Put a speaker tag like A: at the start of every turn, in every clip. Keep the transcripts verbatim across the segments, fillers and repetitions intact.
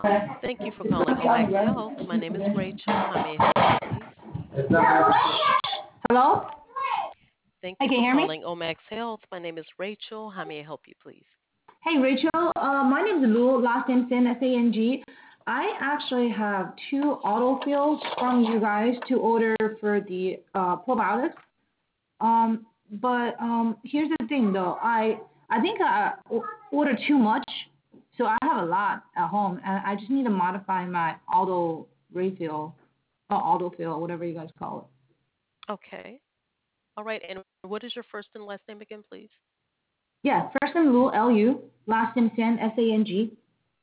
A: Thank you for calling Omax Health. My name is Rachel. How may I help you, please?
B: Hello?
A: Thank
B: Hey,
A: you
B: can you
A: for
B: hear me?
A: calling Omax Health. My name is Rachel. How may I help you, please?
B: Hey, Rachel. Uh, my name is Lou, last name Sang, S A N G. I actually have two autofills from you guys to order for the uh, probiotics. Um, but um, here's the thing, though. I I think I o- ordered too much, so I have a lot at home, and I just need to modify my auto refill, or autofill, whatever you guys call it.
A: Okay. All right. And what is your first and last name again, please?
B: Yeah, first name Lou, L U, last name Sang, S A N G.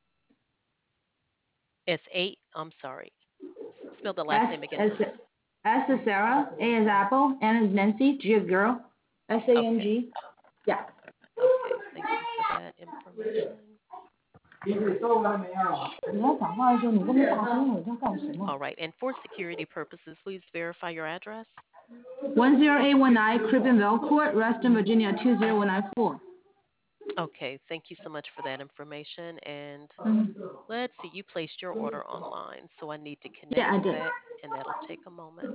A: S eight. I'm sorry. Spell the last
B: S
A: name again,
B: as
A: please.
B: S is Sarah, A is Apple, N is Nancy, G is girl, S A N
A: Okay.
B: G. Yeah.
A: Okay. Thank you for that information.
B: 你要讲话的时候，你都没发声，我在干什么
A: All right. And for security purposes, please verify your address.
B: one zero eight one nine Cribbinville Court, Reston, Virginia two zero one nine four.
A: Okay. Thank you so much for that information. And
B: Mm-hmm.
A: let's see, you placed your order online, so I need to
B: Yeah,
A: connect
B: I
A: to
B: did.
A: that, and that'll take a moment.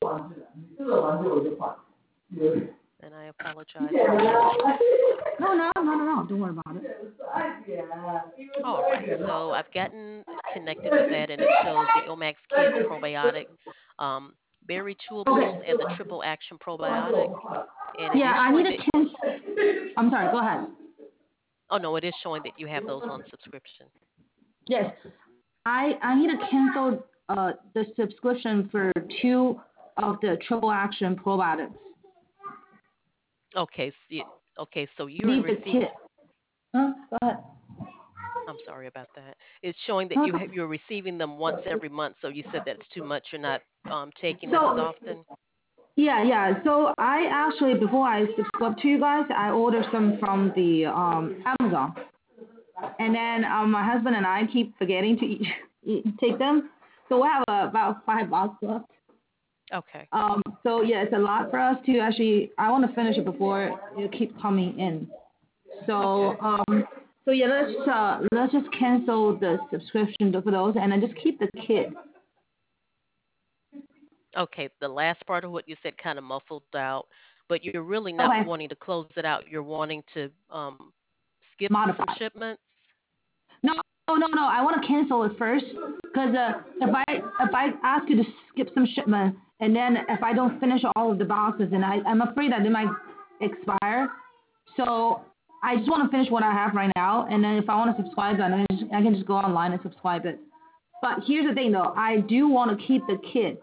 A: And I apologize for that.
B: No, no, no, no, no. Don't worry about it.
A: All right, so I've gotten connected to that, and it shows the Omax Kids probiotic, um, berry chewables, and the
B: Okay.
A: triple action probiotic. And it
B: Yeah,
A: is
B: I need
A: showing
B: to
A: that,
B: cancel. I'm sorry. Go ahead.
A: oh no, it is showing that you have those on subscription.
B: Yes, I I need to cancel uh the subscription for two of the triple action probiotics.
A: Okay, so, okay, so you're
B: Leave the
A: receiving.
B: kit. Huh? Go ahead.
A: I'm sorry about that. It's showing that
B: Huh?
A: you have, you're receiving them once every month. So you said that's too much. You're not um, taking them as
B: So
A: often.
B: yeah, yeah. So I actually before I subscribe to you guys, I ordered some from the um Amazon, and then um my husband and I keep forgetting to eat, eat, take them. So we have uh, about five boxes left.
A: Okay.
B: Um, so yeah, it's a lot for us to actually. I want to finish it before it keep coming in. So
A: Okay.
B: um, so yeah, let's uh, let's just cancel the subscription for those, and then just keep the kit.
A: Okay. The last part of what you said kind of muffled out, but you're really not
B: Okay,
A: wanting to close it out. You're wanting to um, skip some
B: modify.
A: shipments.
B: No, no, no, no. I want to cancel it first because uh, if I if I ask you to skip some shipment, and then if I don't finish all of the boxes, and I I'm afraid that they might expire. So I just want to finish what I have right now, and then if I want to subscribe, then I, just, I can just go online and subscribe it. But here's the thing, though. I do want to keep the kit,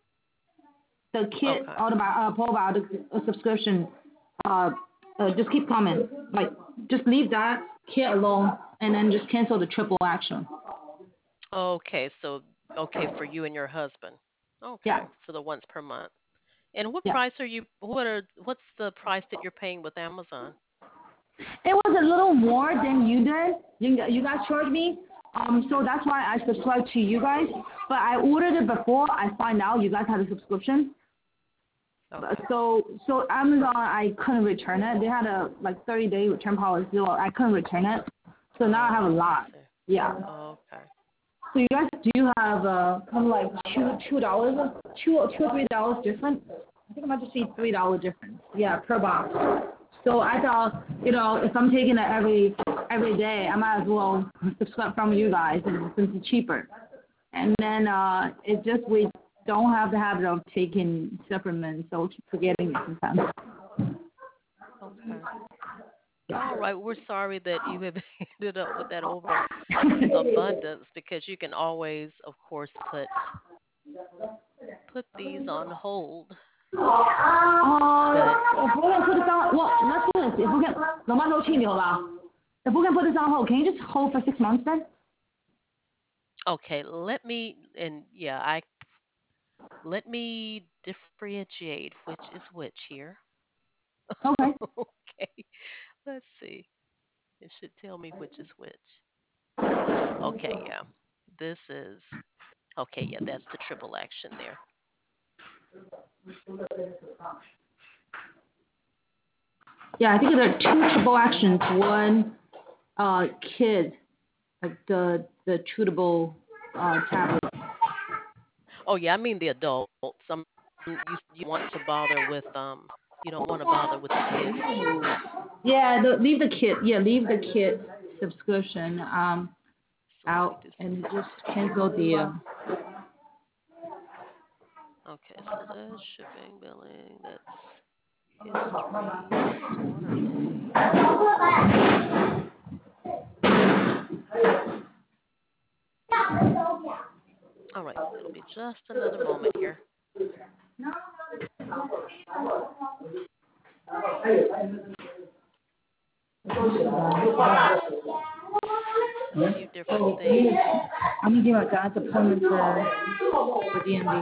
B: the kit
A: Okay.
B: out about uh, probiotic uh, subscription. Uh, uh, just keep coming. Like, just leave that kit alone, and then just cancel the triple action.
A: Okay. So okay for you and your husband.
B: Yeah,
A: Okay. For the once per month. And what
B: yeah.
A: price are you? What are? What's the price that you're paying with Amazon?
B: It was a little more than you did. You, you guys charged me. Um, so that's why I subscribed to you guys. But I ordered it before I find out you guys had a subscription. But
A: Okay.
B: So so Amazon, I couldn't return it. They had a like thirty day return policy. So I couldn't return it. So now I have a
A: Oh, I
B: lot.
A: see.
B: Yeah.
A: Okay.
B: So you guys do have uh, kind of like two two dollars, two or two or three dollars different. I think I might just see
A: Okay.
B: three dollar difference. Yeah, per box. So I thought, you know, if I'm taking it every every day, I might as well subscribe from you guys since it's cheaper. And then uh, it's just we don't have the habit of taking supplements, so I keep forgetting it sometimes.
A: Okay.
B: Yeah.
A: All right. We're sorry that you have ended up with that overabundance because you can always, of course, put put these on hold.
B: Uh,
A: But
B: if we can put this on, well, let's do this. If we can, no matter what you if we can put this on hold, can you just hold for six months then?
A: okay, let me and yeah, I let me differentiate which is which here.
B: Okay.
A: Okay. Let's see. It should tell me which is which. Okay, yeah. This is okay, yeah, that's the triple action there.
B: Yeah, I think there are two triple actions. One, uh, kid. like the the chewable uh, tablet.
A: Oh yeah, I mean the adults. Um, you you want to bother with um you don't want to bother with the kids.
B: Yeah, the, leave the kit. Yeah, leave the kit subscription um
A: So let me
B: out
A: do
B: and
A: something
B: just
A: else here.
B: cancel the. Uh,
A: Okay, so that's shipping, billing, that's history, that's order date. All right, it'll be just another moment here. A few different things.
B: I'm gonna give my dad's appointment for for D M V.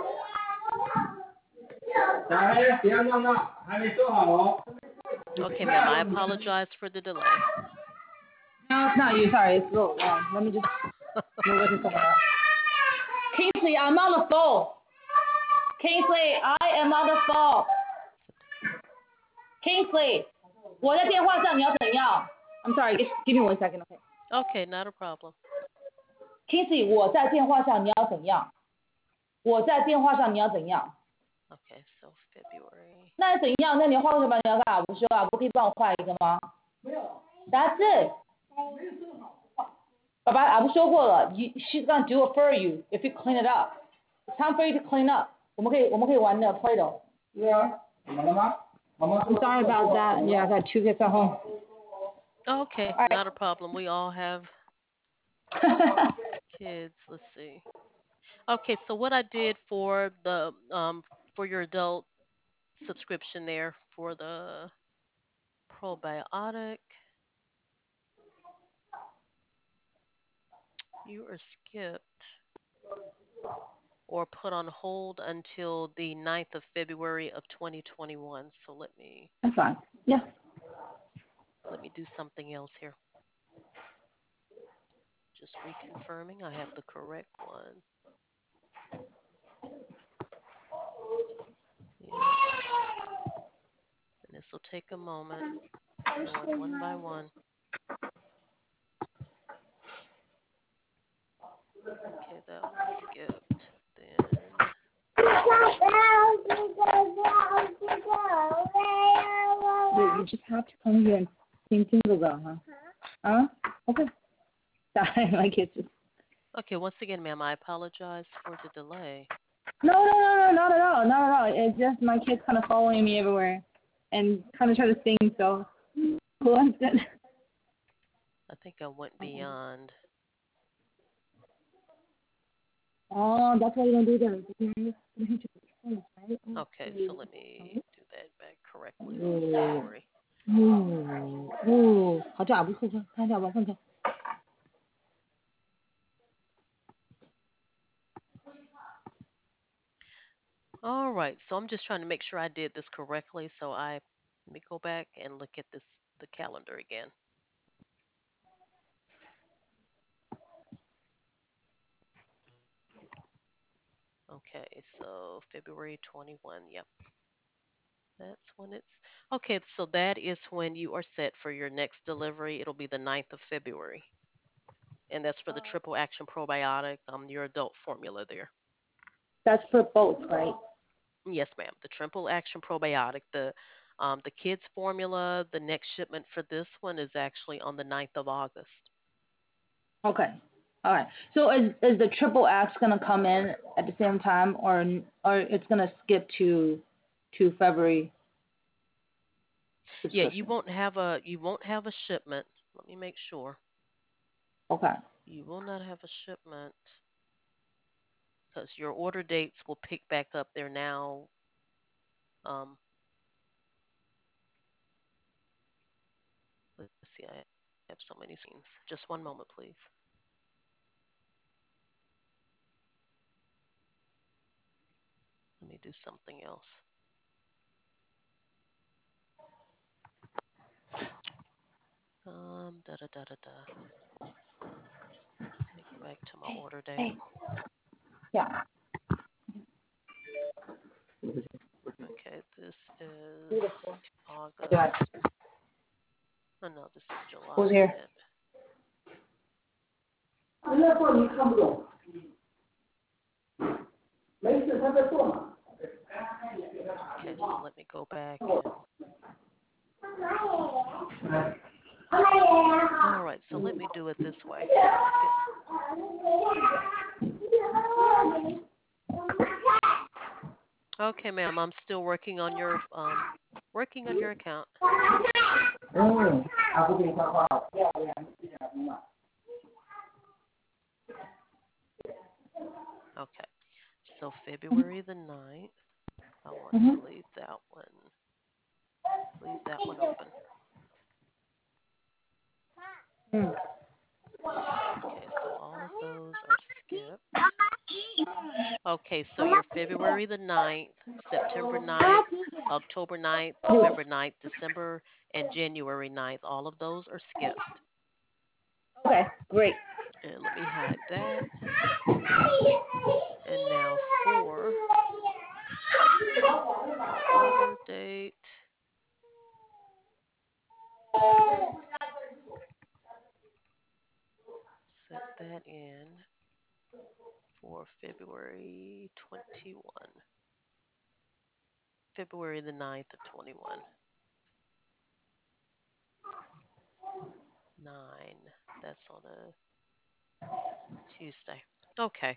B: 小孩别弄了，还没做好哦。
A: Okay, ma'am, I apologize for the delay.
B: No, it's not you. Sorry, it's Lou. Um, let me just move it to somewhere else. Kingsley, I'm on the phone. Kingsley, I am on the phone. Kingsley, 我在电话上，你要怎样 I'm sorry, just give me one second, okay?
A: Okay, not a problem.
B: Kingsley, 我在电话上，你要怎样？我在电话上，你要怎样？
A: Okay, so February.
B: 那怎样？那你要换个什么？你要干嘛？不需要啊？不可以帮我换一个吗？没有。爸爸，俺不说过了 you, she's gonna do it for you if you clean it up. It's time for you to clean up. 我们可以我们可以玩那个 Play-Doh. Yeah. I'm sorry about that. Yeah, I got two kids at home.
A: Okay,
B: All
A: not a problem. We all have
B: right.
A: kids. Let's see. Okay, so what I did for the um for your adult subscription there for the probiotic, you are skipped or put on hold until the ninth of February of twenty twenty-one. So let me
B: That's fine. Yeah.
A: let me do something else here. Just reconfirming I have the correct one. Yes. And this will take a moment. Going one by one. Okay, that was skipped. Then
B: You, you just have to come here and sing Jingle Bell, huh? Huh? Okay. Sorry, my kids just.
A: okay, once again, ma'am, I apologize for the delay.
B: No, no, no, no, not at all, not at all. It's just my kids kind of following me everywhere, and kind of try to sing. So, who wants it?
A: I think I went beyond.
B: Oh, that's why you don't do that. Right?
A: Okay, so let me do that back correctly on
B: Oh,
A: February.
B: oh, oh. 好，这还不错，看一下吧，看一下。
A: All right, so I'm just trying to make sure I did this correctly. So I let me go back and look at this the calendar again. Okay, so February twenty-first. Yep. That's when it's okay. So that is when you are set for your next delivery. It'll be the ninth of February. And that's for the triple action probiotic, um, your adult formula there.
B: That's for both, right?
A: Yes, ma'am. The triple action probiotic, the um, the kids formula, the next shipment for this one is actually on the ninth of August.
B: Okay. All right. So is is the triple X gonna come in at the same time, or or it's gonna skip to to February
A: Yeah, you
B: subscription?
A: won't have a you won't have a shipment. Let me make sure.
B: Okay.
A: You will not have a shipment because your order dates will pick back up. They're now um, let's see, I have so many scenes. Just one moment, please. Let me do something else. Um, da da da da da. Let me go back to my order date.
B: Hey. Yeah.
A: Okay, this is
B: Beautiful.
A: August.
B: Good.
A: Oh no, this is
B: Who's
A: July.
B: here?
A: Okay, so let me go back and all right, so let me do it this way. Okay. Okay, ma'am, I'm still working on your um working on your account. Okay. So February the ninth, I want to
B: Mm-hmm.
A: leave that one. Leave that one open.
B: Mm.
A: Okay, so all of those are skipped. Okay, so your February the ninth, September ninth, October ninth, November ninth, December, and January ninth, all of those are skipped.
B: Okay, great.
A: And let me hide that. And now for your order date, set that in for February twenty-one. February the ninth of twenty-one. nine. That's on a Tuesday. Okay.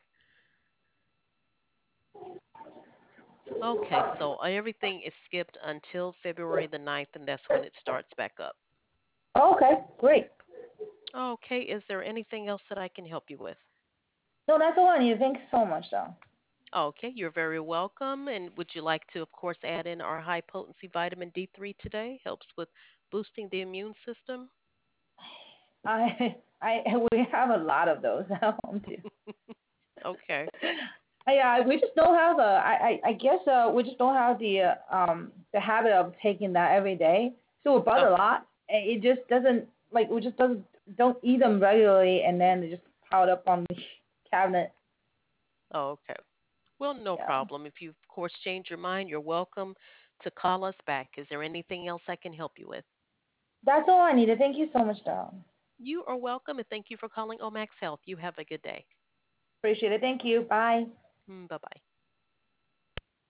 A: Okay, so everything is skipped until February the ninth, and that's when it starts back up.
B: Okay, great.
A: Okay, is there anything else that I can help you with?
B: No, that's all I need. Thanks so much, though.
A: Okay, you're very welcome. And would you like to, of course, add in our high potency vitamin D three today? Helps with boosting the immune system.
B: I, I, we have a lot of those at home too.
A: Okay.
B: Yeah, we just don't have a. I, I, I guess uh, we just don't have the uh, um the habit of taking that every day. So we bought a
A: Okay.
B: lot, and it just doesn't like we just doesn't don't eat them regularly, and then they just piled up on the cabinet.
A: Oh, okay. Well, no
B: Yeah,
A: problem. If you, of course, change your mind, you're welcome to call us back. Is there anything else I can help you with?
B: that's all I needed. Thank you so much, though.
A: You are welcome, and thank you for calling Omax Health. You have a good day.
B: Appreciate it. Thank you. Bye.
A: Bye bye.